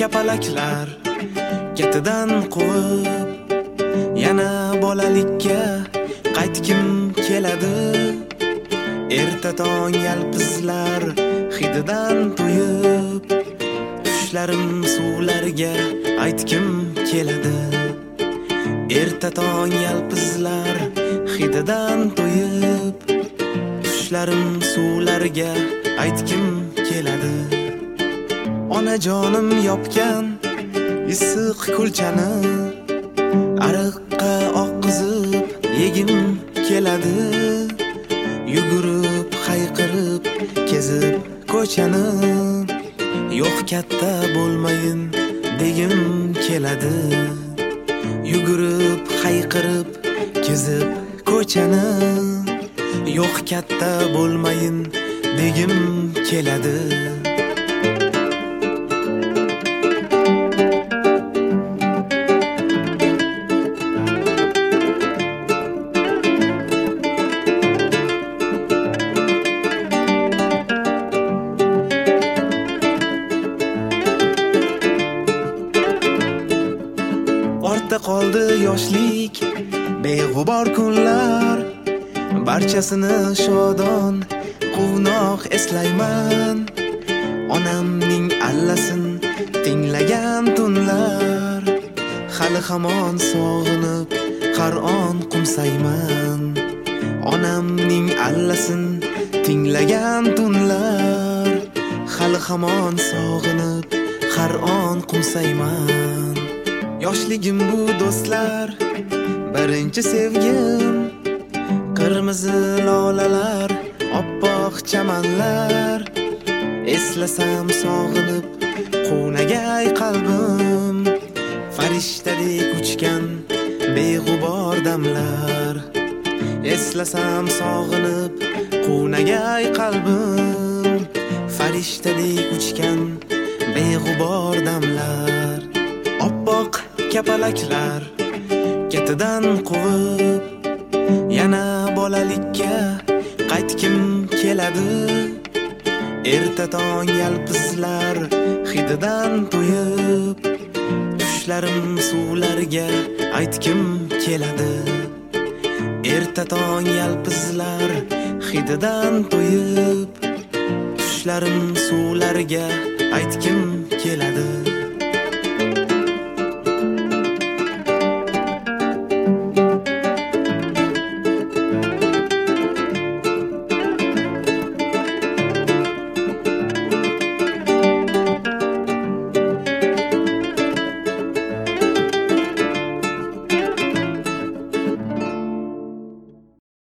kapalaklar ketidan quvib, yana bolalikka qaytkim keladi. Erta tong yalpizlar hididan to'yib, tushlarim suvlarga aytkim keladi. Erta tong yalpizlar hididan to'yib, tushlarim suvlarga aytkim keladi. Onajonim yopgan issiq kulchani ariqqa oqizib yegim keladi. Yugurib, hayqirib, kezib ko'chani, yo'q katta bo'lmayin degim keladi. Yugurib, hayqirib, kezib ko'chani, yo'q katta bo'lmayin degim keladi. Ortda qoldi yoshlik, beg'ubor kunlar, barchasini shodon, quvnoq eslayman. Onamning allasin tinglagan tunlar, hali hamon sog'inib har on qumsayman. Onamning allasin tinglagan tunlar, hali hamon sog'inib har on qumsayman. Yoshligim bu do'stlar, birinchi sevgim, qirmizi lolalar, oppoq chamanlar. Eslasam sog'inib quvnagay qalbim, farishtadek uchgan beg'ubor damlar. Eslasam sog'inib quvnagay qalbim, farishtadek uchgan beg'ubor damlar. Oppoq kapalaklar ketidan quvib, yana bolalikka qaytkim keladi. Erta tong yalpizlar hididan to'yib, tushlarim suvlarga aytkim keladi. Erta tong yalpizlar hididan to'yib, tushlarim suvlarga aytkim keladi.